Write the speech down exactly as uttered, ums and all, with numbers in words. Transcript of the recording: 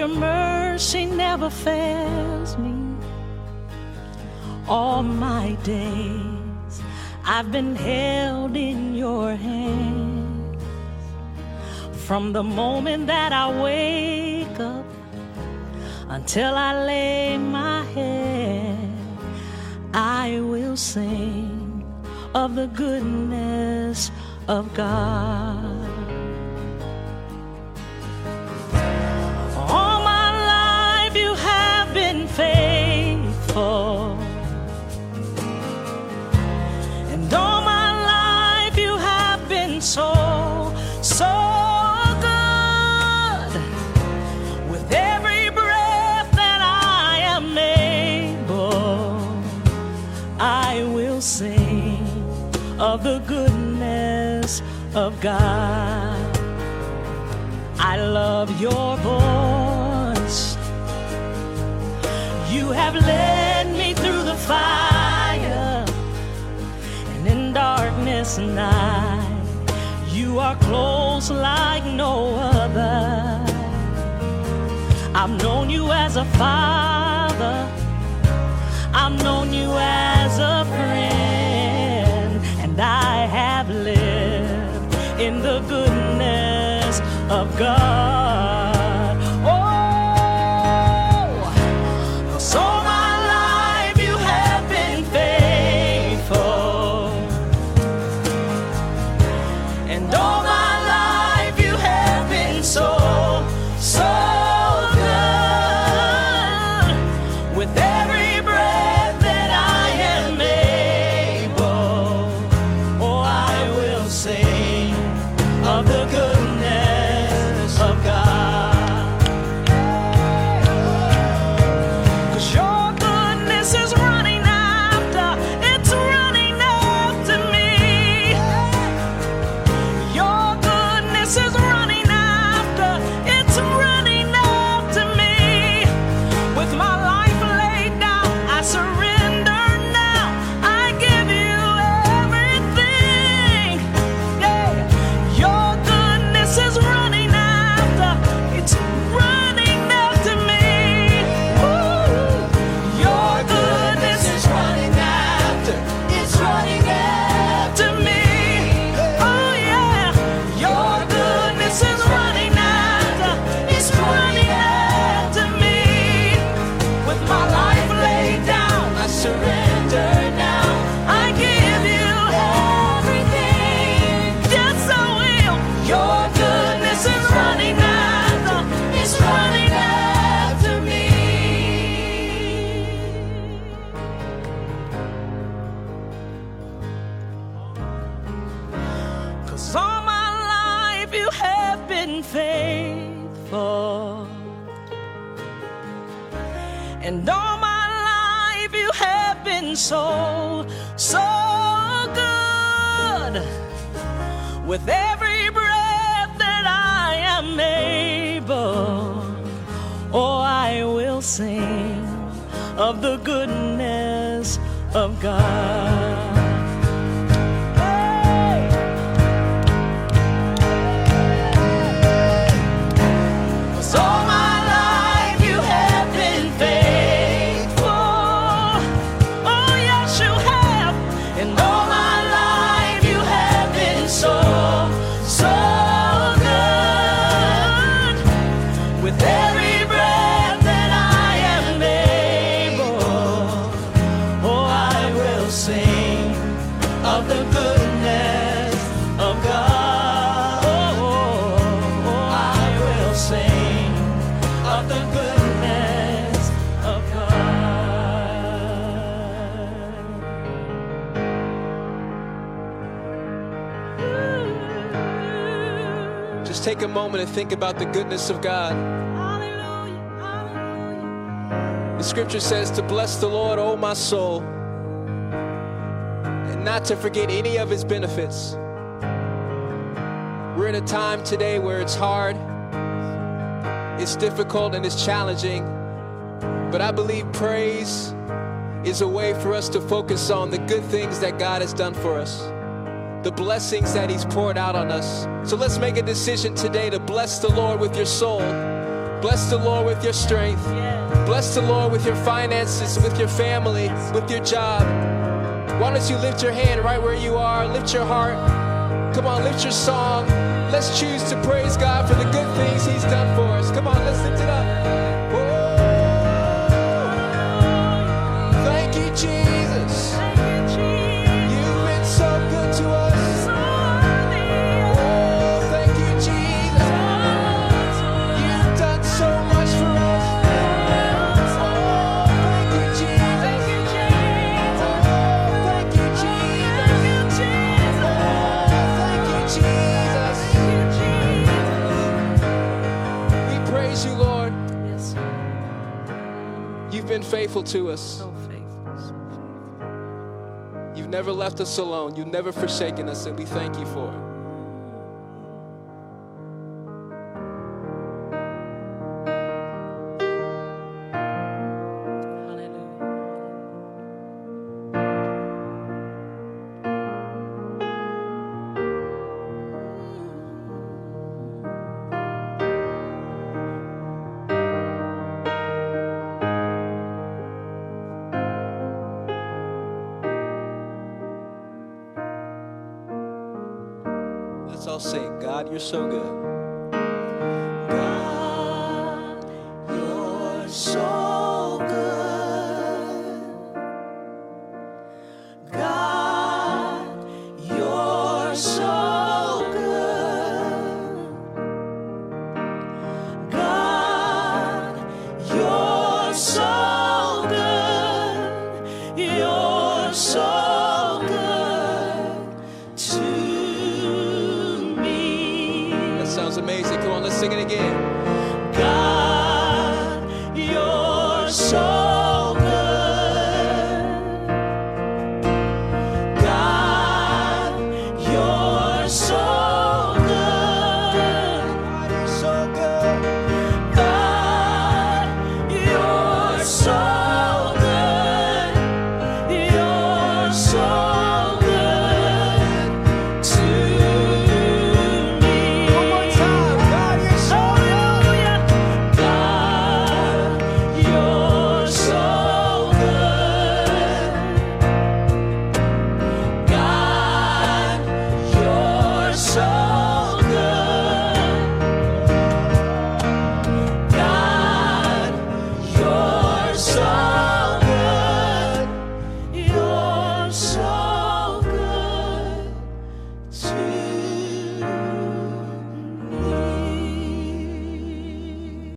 your mercy never fails me. All my days I've been held in your hands. From the moment that I wake up until I lay my head, I will sing of the goodness of God. All my life you have been faithful, and all my life you have been so, so good. With every breath that I am able, I will sing of the goodness of God. I love your voice. You have led me through the fire, and in darkness night, you are close like no other. I've known you as a father, I've known you as a friend, and I have lived in the goodness of God. Oh, 'cause all my life you have been faithful, and all my life you have been so, so good. With every breath that I am able, oh, I will sing of the goodness of God. 'Cause your goodness is running after, it's running after me. Your goodness is running after, it's running after me. With my life laid down, I surrender now. I give you everything. Yeah. Your goodness is running after, it's running after me. Ooh. Your goodness is running after, it's running after me. Oh yeah. Your goodness is running after, it's running after me. With my life laid down, I surrender now. I give you everything. Yes, I will. Your goodness is running after, it's running after me. 'Cause all my life you have been faithful, and all my life you have been so, so good. With every breath that I am able, oh, I will sing of the goodness of God. Hey! 'Cause all my life you have been faithful. Oh, yes, you have. And all my life you have been so, so good. With every breath that I am able, oh, I will sing of the goodness of God. Oh, oh, I will sing of the goodness of God. Just take a moment and think about the goodness of God. Hallelujah, hallelujah. The scripture says to bless the Lord, oh my soul, and not to forget any of his benefits. We're in a time today where it's hard, it's difficult, and it's challenging. But I believe praise is a way for us to focus on the good things that God has done for us, the blessings that he's poured out on us. So let's make a decision today to bless the Lord with your soul. Bless the Lord with your strength. Bless the Lord with your finances, with your family, with your job. Why don't you lift your hand right where you are? Lift your heart. Come on, lift your song. Let's choose to praise God for the good things He's done for us. Come on, let's lift it up. Oh, thank you, Jesus. You've been so good to us. Oh, thank you, Jesus. You've done so much for us. Oh, thank you, Jesus. Oh, thank you, Jesus. Oh, thank you, Jesus. We praise you, Lord. Yes, You've been faithful to us. so faithful, so faithful. You've never left us alone. You've never forsaken us, and we thank you for it. Hallelujah. Let's all sing, God, you're so good. God, you're so good. God, you're so good. God, you're so good. You're so good to me. That sounds amazing. Come on, let's sing it again. God, you're so good. God, you're so good. God, you're so good. God, you're so good. You're so good to me. One more time. God, you're so Hallelujah. God, you're so good. God, you're so good. God, you're so